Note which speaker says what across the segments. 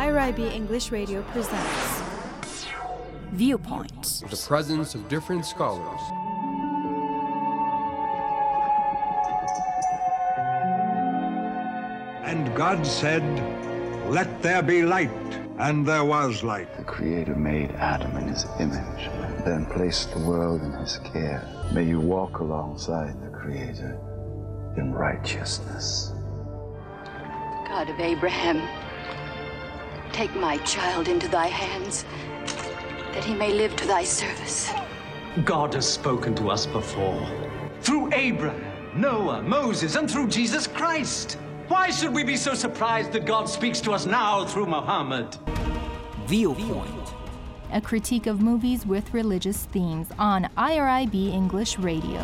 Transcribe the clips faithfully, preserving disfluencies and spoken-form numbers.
Speaker 1: I R I B English Radio presents Viewpoint.
Speaker 2: The presence of different scholars.
Speaker 3: And God said, "Let there be light," and there was light.
Speaker 4: The Creator made Adam in his image, and then placed the world in his care. May you walk alongside the Creator in righteousness.
Speaker 5: God of Abraham, take my child into thy hands, that he may live to thy service.
Speaker 6: God has spoken to us before, through Abraham, Noah, Moses, and through Jesus Christ. Why should we be so surprised that God speaks to us now through Muhammad?
Speaker 7: Viewpoint,
Speaker 1: a critique of movies with religious themes on I R I B English Radio.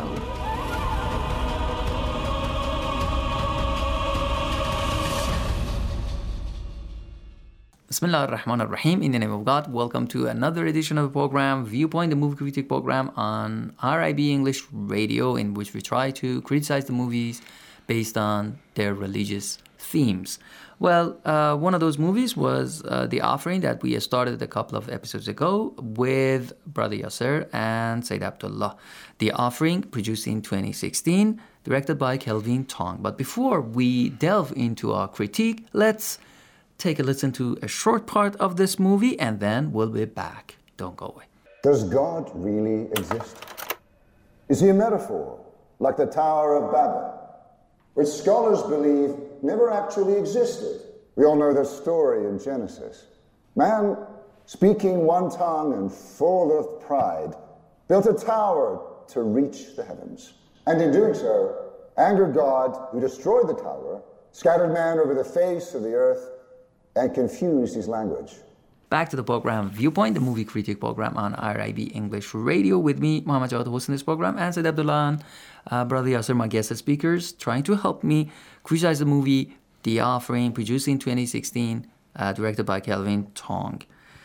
Speaker 7: Bismillah ar-Rahman ar-Rahim. In the name of God, welcome to another edition of the program, Viewpoint, the movie critique program on I R I B English Radio, in which we try to criticize the movies based on their religious themes. Well, uh, one of those movies was uh, The Offering that we started a couple of episodes ago with Brother Yasser and Sayyid Abdullah. The Offering, produced in twenty sixteen, directed by Kelvin Tong. But before we delve into our critique, let's take a listen to a short part of this movie and then we'll be back. Don't go away.
Speaker 8: Does God really exist? Is he a metaphor, like the Tower of Babel, which scholars believe never actually existed? We all know the story in Genesis. Man, speaking one tongue and full of pride, built a tower to reach the heavens. And in doing so, angered God, who destroyed the tower, scattered man over the face of the earth, and confused his language.
Speaker 7: Back to the program Viewpoint, the movie critique program on I R I B English Radio, with me, Muhammad Jawad, hosting this program, and Sayyid Abdullah and uh, Brother Yasser, my guest speakers, trying to help me criticize the movie The Offering, produced in twenty sixteen, uh, directed by Kelvin Tong.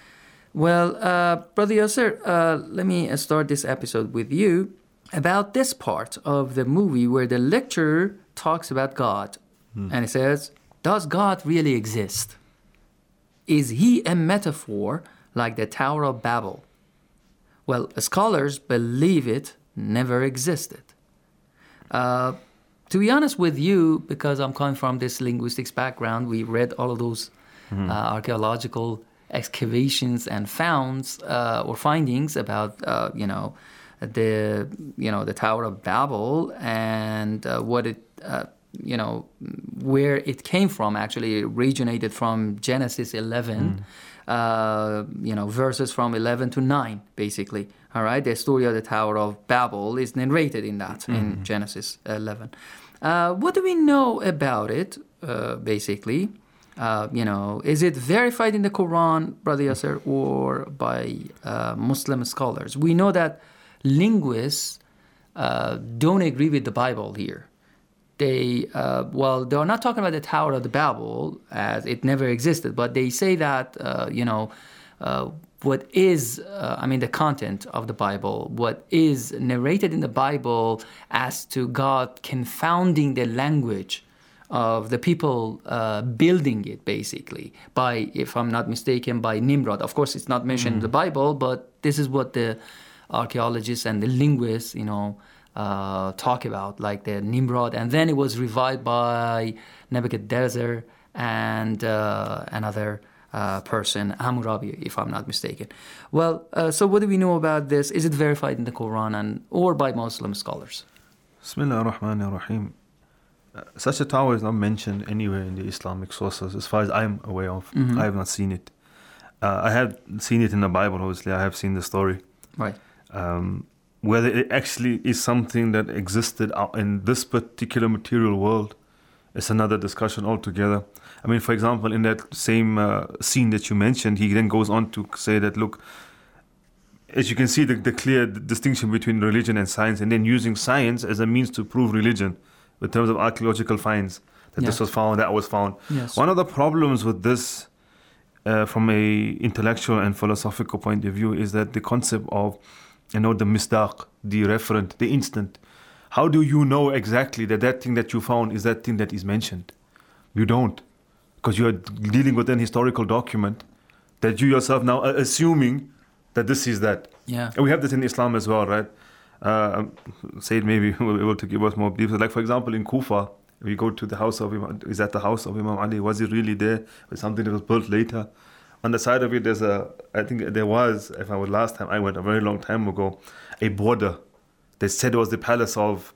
Speaker 7: Well, uh, Brother Yasser, uh, let me start this episode with you about this part of the movie where the lecturer talks about God. Hmm. And he says, does God really exist? Is he a metaphor like the Tower of Babel? Well, scholars believe it never existed. Uh, to be honest with you, because I'm coming from this linguistics background, we read all of those mm-hmm. uh, archaeological excavations and founds uh, or findings about, uh, you know, the you know the Tower of Babel and uh, what it. Uh, you know, where it came from. Actually, it originated from Genesis eleven, mm. uh, you know, verses from eleven to nine, basically. All right, the story of the Tower of Babel is narrated in that, mm. in Genesis eleven. Uh, what do we know about it, uh, basically? Uh, you know, is it verified in the Quran, Brother Yasser, or by uh, Muslim scholars? We know that linguists uh, don't agree with the Bible here. They, uh, well, they're not talking about the Tower of the Babel as it never existed, but they say that, uh, you know, uh, what is, uh, I mean, the content of the Bible, what is narrated in the Bible as to God confounding the language of the people uh, building it, basically, by, if I'm not mistaken, by Nimrod. Of course, it's not mentioned mm. in the Bible, but this is what the archaeologists and the linguists, you know, Uh, talk about, like the Nimrod, and then it was revived by Nebuchadnezzar and uh, another uh, person, Hammurabi, if I'm not mistaken. Well, uh, so what do we know about this? Is it verified in the Quran and or by Muslim scholars?
Speaker 9: Bismillah ar-Rahman ar-Rahim. Uh, such a tower is not mentioned anywhere in the Islamic sources, as far as I'm aware of. Mm-hmm. I have not seen it. Uh, I have seen it in the Bible, obviously. I have seen the story.
Speaker 7: Right.
Speaker 9: Um, Whether it actually is something that existed out in this particular material world is another discussion altogether. I mean, for example, in that same uh, scene that you mentioned, he then goes on to say that, look, as you can see the, the clear distinction between religion and science, and then using science as a means to prove religion in terms of archaeological finds, that yes. this was found, that was found.
Speaker 7: Yes.
Speaker 9: One of the problems with this uh, from a intellectual and philosophical point of view is that the concept of You know, the misdaq, the referent, the instant. How do you know exactly that that thing that you found is that thing that is mentioned? You don't. because you are dealing with an historical document that you yourself now are assuming that this is that.
Speaker 7: Yeah.
Speaker 9: And we have this in Islam as well, right? Uh, Said maybe will be able to give us more details. Like, for example, in Kufa, we go to the house of Imam, is that the house of Imam Ali? Was it really there? Or something that was built later? On the side of it, there's a, I think there was, if I was last time I went, a very long time ago, a border. They said it was the palace of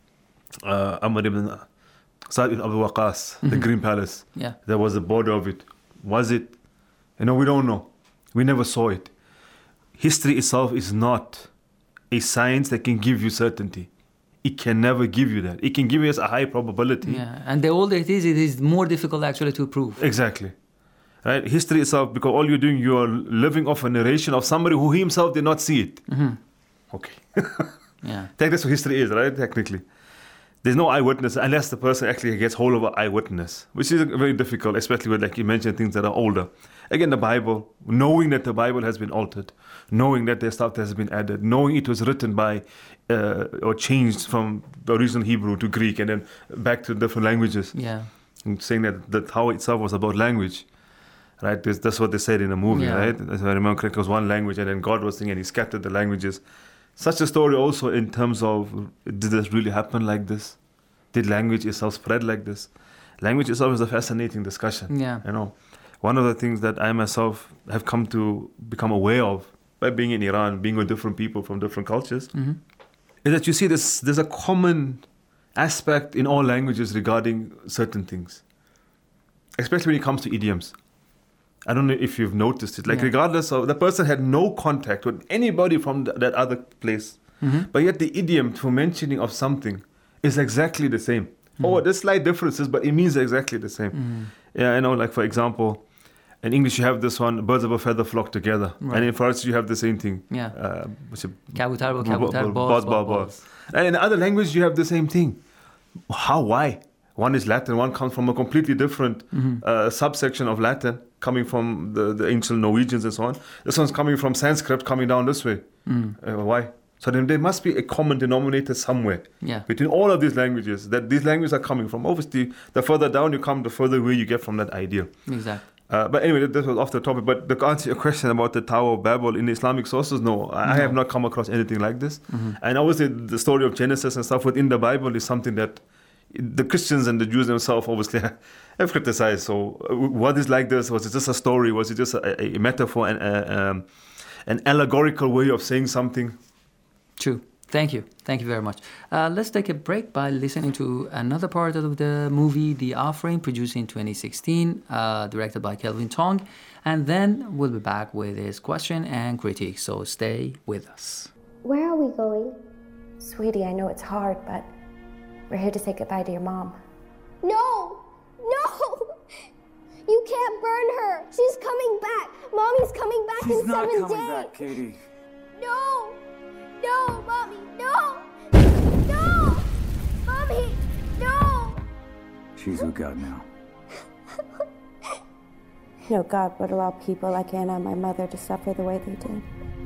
Speaker 9: uh, Amr ibn Sa'd ibn Abu Waqas, mm-hmm. the Green Palace.
Speaker 7: Yeah.
Speaker 9: There was a border of it. Was it? You know, we don't know. We never saw it. History itself is not a science that can give you certainty. It can never give you that. It can give you a high probability.
Speaker 7: Yeah, and the older it is, it is more difficult actually to prove.
Speaker 9: Exactly. Right? History itself, because all you're doing, you are living off a narration of somebody who himself did not see it.
Speaker 7: Mm-hmm.
Speaker 9: Okay.
Speaker 7: Yeah.
Speaker 9: That's what history is, right? Technically. There's no eyewitness unless the person actually gets hold of an eyewitness, which is very difficult, especially with, like you mentioned, things that are older. Again, the Bible, knowing that the Bible has been altered, knowing that there's stuff that has been added, knowing it was written by uh, or changed from the original Hebrew to Greek and then back to different languages.
Speaker 7: Yeah.
Speaker 9: And saying that the Tower itself was about language. Right, that's, that's what they said in the movie,
Speaker 7: Yeah.
Speaker 9: right? If I remember correctly, it was one language, and then God was saying, and He scattered the languages. Such a story also in terms of, did this really happen like this? Did language itself spread like this? Language itself is a fascinating discussion.
Speaker 7: Yeah.
Speaker 9: You know, one of the things that I myself have come to become aware of by being in Iran, being with different people from different cultures,
Speaker 7: Mm-hmm.
Speaker 9: is that you see this. There's a common aspect in all languages regarding certain things, especially when it comes to idioms. I don't know if you've noticed it. Like,
Speaker 7: Yeah.
Speaker 9: regardless of, the person had no contact with anybody from th- that other place.
Speaker 7: Mm-hmm.
Speaker 9: But yet the idiom for mentioning of something is exactly the same.
Speaker 7: Mm-hmm.
Speaker 9: Oh, there's slight differences, but it means exactly the same.
Speaker 7: Mm-hmm.
Speaker 9: Yeah, I know, like, for example, in English you have this one, birds of a feather flock together.
Speaker 7: Right.
Speaker 9: And in Farsi you have the same thing.
Speaker 7: Yeah.
Speaker 9: Uh, what's it?
Speaker 7: Kabutar, bo
Speaker 9: Bo-
Speaker 7: kabutar,
Speaker 9: bo-
Speaker 7: boz,
Speaker 9: boz,
Speaker 7: boz,
Speaker 9: boz,
Speaker 7: boz.
Speaker 9: And in other languages you have the same thing. How? Why? One is Latin, one comes from a completely different
Speaker 7: Mm-hmm.
Speaker 9: uh, subsection of Latin, coming from the, the ancient Norwegians and so on. This one's coming from Sanskrit, coming down this way.
Speaker 7: Mm.
Speaker 9: Uh, why? So then there must be a common denominator somewhere
Speaker 7: Yeah.
Speaker 9: between all of these languages that these languages are coming from. Obviously, the further down you come, the further away you get from that idea.
Speaker 7: Exactly.
Speaker 9: Uh, but anyway, this was off the topic. But to answer your question about the Tower of Babel in Islamic sources, no, I I have not come across anything like this.
Speaker 7: Mm-hmm.
Speaker 9: And obviously, the story of Genesis and stuff within the Bible is something that the Christians and the Jews themselves obviously have criticized. So, uh, what is like this? Was it just a story? Was it just a, a metaphor and a, um, an allegorical way of saying something?
Speaker 7: True. Thank you. Thank you very much. Uh, let's take a break by listening to another part of the movie, The Offering, produced in twenty sixteen, uh, directed by Kelvin Tong. And then we'll be back with his question and critique. So stay with us.
Speaker 10: Where are we going? Sweetie, I know it's hard, but we're here to say goodbye to your mom.
Speaker 11: No! No! You can't burn her! She's coming back! Mommy's coming back
Speaker 12: She's
Speaker 11: in
Speaker 12: not
Speaker 11: seven
Speaker 12: coming
Speaker 11: days!
Speaker 12: back, Katie.
Speaker 11: No! No, Mommy, no! No! Mommy, no!
Speaker 12: She's with God now.
Speaker 10: No God would allow people like Anna and my mother to suffer the way they did.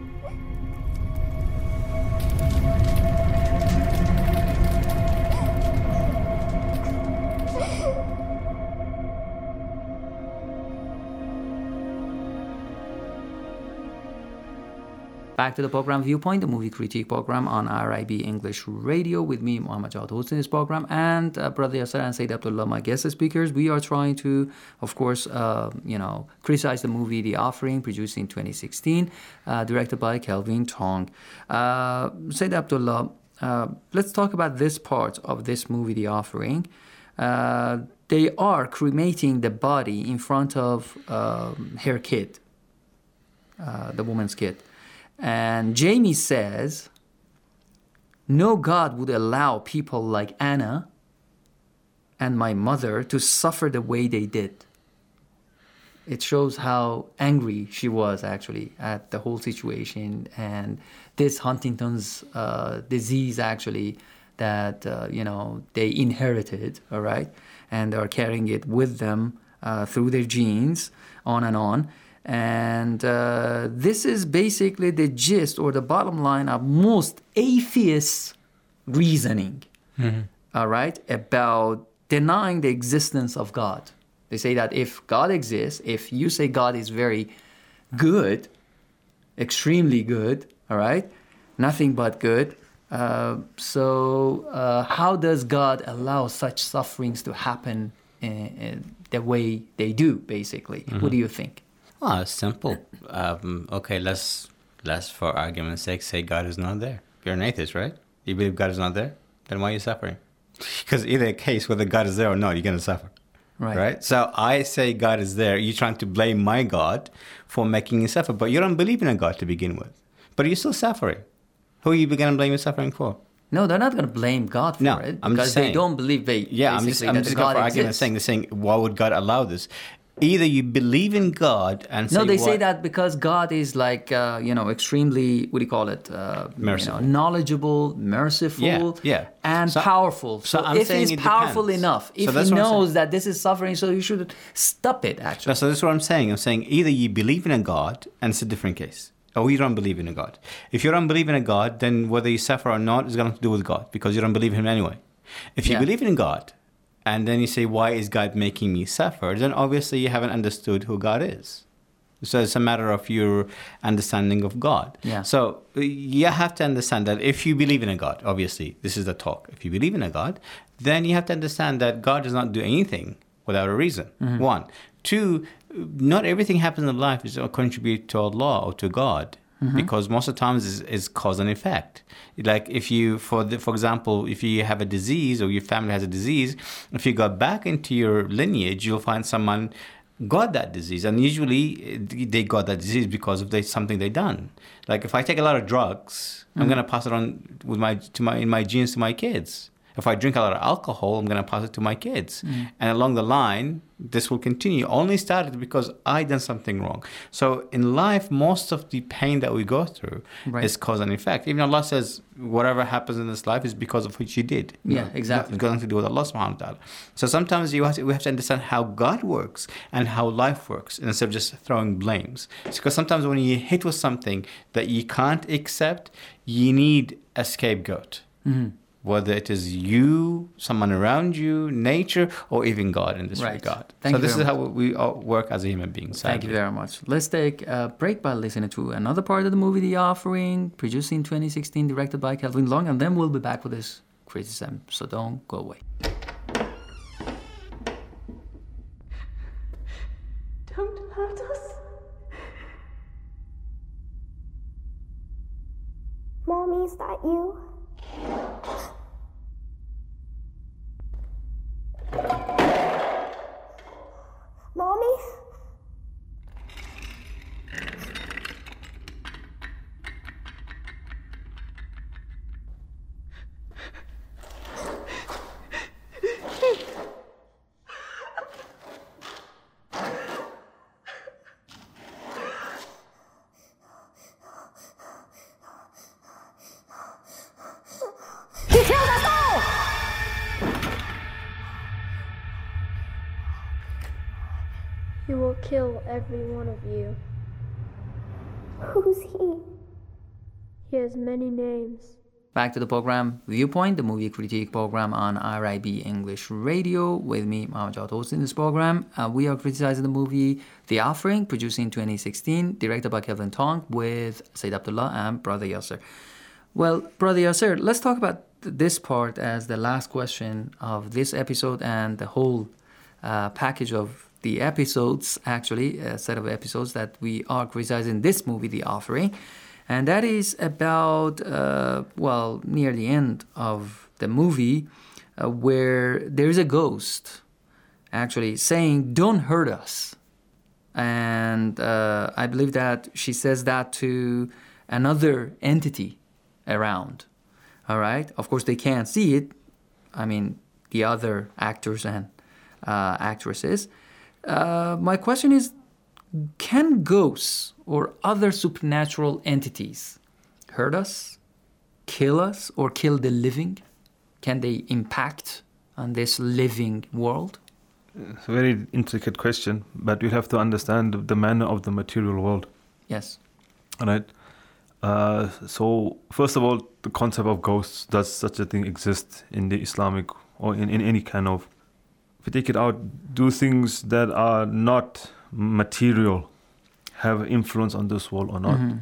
Speaker 7: Back to the program Viewpoint, the movie critique program on R I B English Radio with me, Muhammad Jawad, hosting this program, and uh, Brother Yasser and Sayyid Abdullah, my guest speakers. We are trying to, of course, uh, you know, criticize the movie The Offering, produced in twenty sixteen, uh, directed by Kelvin Tong. Uh, Sayyid Abdullah, uh, let's talk about this part of this movie, The Offering. Uh, they are cremating the body in front of um, her kid, uh, the woman's kid. And Jamie says, no God would allow people like Anna and my mother to suffer the way they did. It shows how angry she was actually at the whole situation and this Huntington's uh, disease actually that, uh, you know, they inherited, all right? And are carrying it with them uh, through their genes, on and on. And uh, this is basically the gist or the bottom line of most atheist reasoning,
Speaker 2: Mm-hmm.
Speaker 7: all right, about denying the existence of God. They say that if God exists, if you say God is very good, extremely good, all right, nothing but good, uh, so uh, how does God allow such sufferings to happen in, in the way they do, basically? Mm-hmm. What do you think?
Speaker 13: Well, it's simple. Um, okay, let's, let's, for argument's sake, say God is not there. You're an atheist, right? You believe God is not there? Then why are you suffering? Because either case, whether God is there or not, you're going to suffer. Right. right. So I say God is there. You're trying to blame my God for making you suffer. But you don't believe in a God to begin with. But you're still suffering. Who are you going to blame your suffering for?
Speaker 7: No, they're not going to blame God for
Speaker 13: no,
Speaker 7: it.
Speaker 13: I'm
Speaker 7: because
Speaker 13: just saying,
Speaker 7: they don't believe they,
Speaker 13: yeah, I'm just, I'm
Speaker 7: that
Speaker 13: just
Speaker 7: God
Speaker 13: going for argument saying, they're saying, why would God allow this? Either you believe in God and say...
Speaker 7: No, they
Speaker 13: what?
Speaker 7: say that because God is like, uh, you know, extremely, what do you call it? Uh, merciful. You know, knowledgeable, merciful,
Speaker 13: yeah, yeah.
Speaker 7: and
Speaker 13: so,
Speaker 7: powerful. So,
Speaker 13: so I'm
Speaker 7: if
Speaker 13: saying
Speaker 7: he's
Speaker 13: it
Speaker 7: powerful
Speaker 13: depends.
Speaker 7: enough, if
Speaker 13: so
Speaker 7: he knows that this is suffering, so you should stop it, actually.
Speaker 13: No, so that's what I'm saying. I'm saying either you believe in a God, and it's a different case, or you don't believe in a God. If you don't believe in a God, then whether you suffer or not is going to do with God, because you don't believe in him anyway. If you yeah. believe in God, and then you say, why is God making me suffer? Then obviously you haven't understood who God is. So it's a matter of your understanding of God.
Speaker 7: Yeah.
Speaker 13: So you have to understand that if you believe in a God, obviously, this is the talk. If you believe in a God, then you have to understand that God does not do anything without a reason. Mm-hmm. One. Two, not everything happens in life is to contribute to Allah or to God. Mm-hmm. Because most of the times is, is cause and effect. Like if you, for the, for example, if you have a disease or your family has a disease, if you go back into your lineage, you'll find someone got that disease, and usually they got that disease because of they, something they done. Like if I take a lot of drugs, mm-hmm. I'm gonna pass it on with my to my in my genes to my kids. If I drink a lot of alcohol, I'm going to pass it to my kids. Mm. And along the line, this will continue. Only started because I done something wrong. So in life, most of the pain that we go through right. is cause and effect. Even Allah says, whatever happens in this life is because of what you did.
Speaker 7: Yeah, no, exactly.
Speaker 13: It's got nothing to do with Allah subhanahu wa ta'ala. So sometimes you have to, we have to understand how God works and how life works instead of just throwing blames. It's because sometimes when you hit with something that you can't accept, you need a scapegoat. Mm-hmm. Whether it is you, someone around you, nature, or even God in this
Speaker 7: right.
Speaker 13: regard.
Speaker 7: Thank
Speaker 13: so this is
Speaker 7: much.
Speaker 13: how we work as a human being. Sadly.
Speaker 7: Thank you very much. Let's take a break by listening to another part of the movie, The Offering, produced in twenty sixteen, directed by Kelvin Long, and then we'll be back with this criticism. So don't go away.
Speaker 14: Don't hurt us.
Speaker 11: Mommy, is that you? Mommy?
Speaker 14: He will kill every one of you.
Speaker 11: Who's he?
Speaker 14: He has many names.
Speaker 7: Back to the program Viewpoint, the movie critique program on I R I B English Radio. With me, Mohammed Jawad, hosting this program. Uh, we are criticizing the movie The Offering, produced in twenty sixteen, directed by Kelvin Tong, with Said Abdullah and Brother Yasser. Well, Brother Yasser, let's talk about this part as the last question of this episode and the whole uh, package of the episodes, actually, a set of episodes that we are criticizing this movie, The Offering. And that is about, uh, well, near the end of the movie, uh, where there is a ghost actually saying, don't hurt us. And uh, I believe that she says that to another entity around. All right? Of course, they can't see it. I mean, the other actors and uh, actresses. Uh, my question is, can ghosts or other supernatural entities hurt us, kill us, or kill the living? Can they impact on this living world?
Speaker 9: It's a very intricate question, but you have to understand the manner of the material world.
Speaker 7: Yes.
Speaker 9: All right. Uh, so, first of all, the concept of ghosts, does such a thing exist in the Islamic or in, in any kind of we take it out, do things that are not material have influence on this world or not?
Speaker 7: Mm-hmm.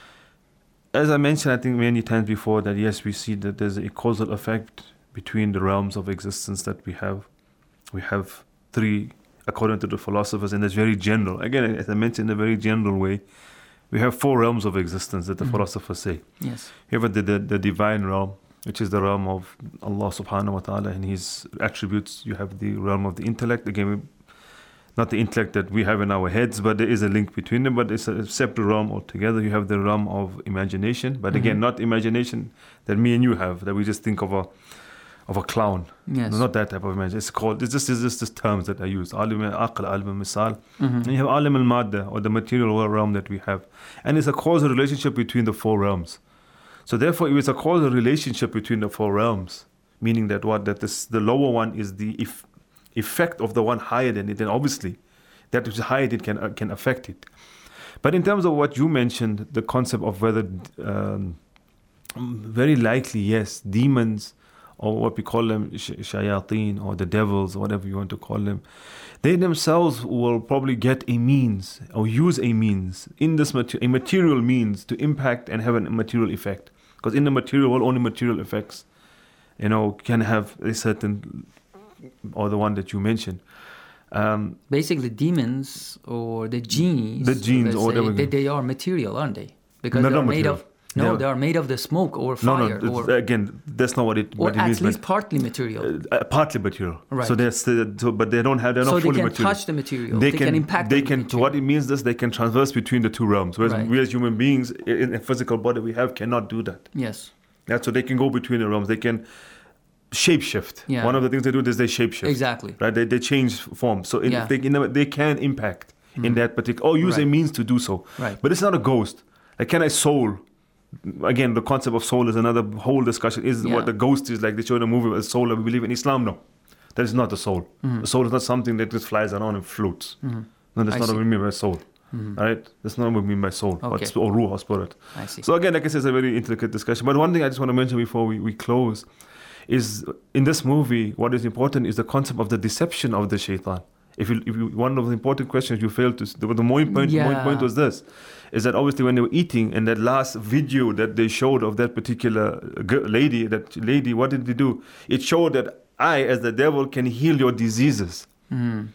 Speaker 9: As I mentioned, I think many times before, that yes, we see that there's a causal effect between the realms of existence that we have. We have three, according to the philosophers, and that's very general. Again, as I mentioned, in a very general way, we have four realms of existence that the mm-hmm. philosophers say.
Speaker 7: Yes.
Speaker 9: You have the, the, the divine realm, which is the realm of Allah subhanahu wa ta'ala and His attributes. You have the realm of the intellect. Again, not the intellect that we have in our heads, but there is a link between them, but it's a separate realm altogether. You have the realm of imagination, but mm-hmm. again, not imagination that me and you have, that we just think of a of a clown.
Speaker 7: Yes.
Speaker 9: No, not that type of imagination. It's called, it's just, it's just, it's just terms that I use. Alim al-aql, alim al-misal. And you have alim al-madda, or the material realm that we have. And it's a causal relationship between the four realms. So therefore, if it's a causal relationship between the four realms, meaning that what, that this, the lower one is the if, effect of the one higher than it, then obviously that which is higher than it can, uh, can affect it. But in terms of what you mentioned, the concept of whether, um, very likely, yes, demons, or what we call them, shayateen, or the devils, or whatever you want to call them, they themselves will probably get a means, or use a means, in this mater- a material means to impact and have a material effect. Because in the material world, only material effects, you know, can have a certain, or the one that you mentioned. Um,
Speaker 7: Basically, demons or the genies,
Speaker 9: the genes, or whatever,
Speaker 7: they, they are material, aren't they? Because
Speaker 9: no,
Speaker 7: they are made
Speaker 9: material.
Speaker 7: of. No,
Speaker 9: yeah.
Speaker 7: they are made of the smoke or fire.
Speaker 9: No, no.
Speaker 7: Or,
Speaker 9: again, that's not what it.
Speaker 7: Or
Speaker 9: what it
Speaker 7: at
Speaker 9: means,
Speaker 7: least partly material.
Speaker 9: Uh, uh, partly material.
Speaker 7: Right.
Speaker 9: So they're still, so, but they don't have. They're
Speaker 7: so
Speaker 9: not fully
Speaker 7: they can
Speaker 9: material.
Speaker 7: touch the material.
Speaker 9: They,
Speaker 7: they
Speaker 9: can,
Speaker 7: can impact.
Speaker 9: They
Speaker 7: the
Speaker 9: can.
Speaker 7: material.
Speaker 9: What it means is they can transverse between the two realms. Whereas
Speaker 7: right.
Speaker 9: we as human beings, in a physical body we have, cannot do that.
Speaker 7: Yes.
Speaker 9: That's so they can go between the realms. They can shapeshift.
Speaker 7: Yeah.
Speaker 9: One of the things they do is they shapeshift.
Speaker 7: Exactly.
Speaker 9: Right. They they change form. So in,
Speaker 7: yeah.
Speaker 9: they, in, they can impact mm. in that particular, or use
Speaker 7: right.
Speaker 9: a means to do so.
Speaker 7: Right.
Speaker 9: But it's not a ghost. Like, can I soul? Again, the concept of soul is another whole discussion. Is
Speaker 7: yeah.
Speaker 9: what the ghost is, like they show in a movie with soul that we believe in Islam? No. That is not the soul. Mm-hmm. The soul is not something that just flies around and floats. Mm-hmm. No, that's I not see. what we mean by soul. Mm-hmm. Right? That's not what we mean by soul. Okay. Or ruh or spirit.
Speaker 7: I see.
Speaker 9: So again, like I said, it's a very intricate discussion. But one thing I just want to mention before we, we close is, in this movie, what is important is the concept of the deception of the shaitan. If you, if you, one of the important questions you failed to, the, the main point,
Speaker 7: yeah.
Speaker 9: main point was this, is that obviously when they were eating, and that last video that they showed of that particular lady, that lady, what did they do? It showed that I, as the devil, can heal your diseases.
Speaker 7: Mm.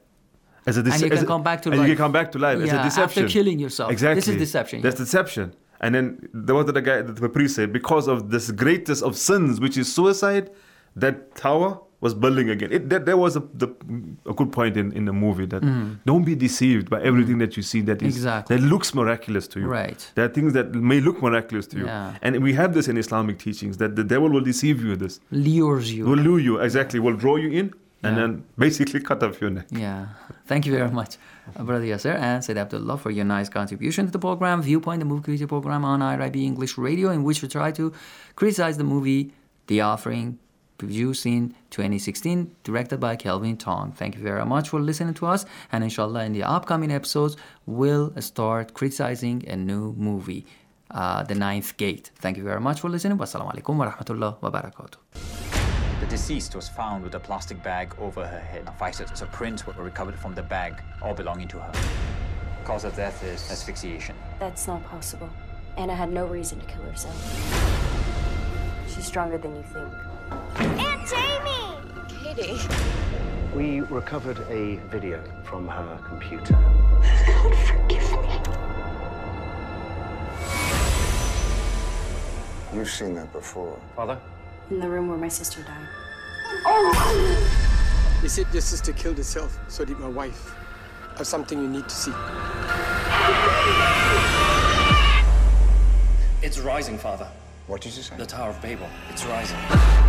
Speaker 9: As a dece-
Speaker 7: and you can
Speaker 9: as a,
Speaker 7: come back to
Speaker 9: and
Speaker 7: life.
Speaker 9: you can come back to life.
Speaker 7: Yeah,
Speaker 9: as a deception.
Speaker 7: after killing yourself.
Speaker 9: Exactly.
Speaker 7: This is deception.
Speaker 9: That's
Speaker 7: yeah.
Speaker 9: deception. And then there was the guy, the priest said, because of this greatest of sins, which is suicide, that tower was building again. It, that, that was a, the, a good point in, in the movie, that mm. don't be deceived by everything mm. that you see that is
Speaker 7: exactly.
Speaker 9: that looks miraculous to you.
Speaker 7: Right.
Speaker 9: There are things that may look miraculous to you.
Speaker 7: Yeah.
Speaker 9: And we have this in Islamic teachings, that the devil will deceive you with this.
Speaker 7: Lures you.
Speaker 9: Will lure you, exactly. Will draw you in and yeah. then basically cut off your neck.
Speaker 7: Yeah. Thank you very much, Brother Yasser and Sayyid Abdullah, for your nice contribution to the program, Viewpoint, the movie critic program on I R I B English Radio, in which we try to criticize the movie The Offering, produced in twenty sixteen, directed by Kelvin Tong. Thank you very much for listening to us, and inshallah in the upcoming episodes we'll start criticizing a new movie, uh, The Ninth Gate. Thank you very much for listening. Wassalamu alaikum wa rahmatullah wa barakatuh.
Speaker 15: The deceased was found with a plastic bag over her head. Vices or prints were recovered from the bag, all belonging to her. Cause of death is asphyxiation.
Speaker 10: That's not possible. Anna had no reason to kill herself. She's stronger than you think.
Speaker 11: Aunt Jamie!
Speaker 16: Katie.
Speaker 17: We recovered a video from her computer.
Speaker 11: God, forgive me.
Speaker 8: You've seen that before.
Speaker 17: Father?
Speaker 10: In the room where my sister died.
Speaker 16: Oh!
Speaker 18: They said your sister killed herself, so did my wife. I have something you need to see.
Speaker 19: It's rising, Father.
Speaker 8: What did you say?
Speaker 19: The Tower of Babel. It's rising.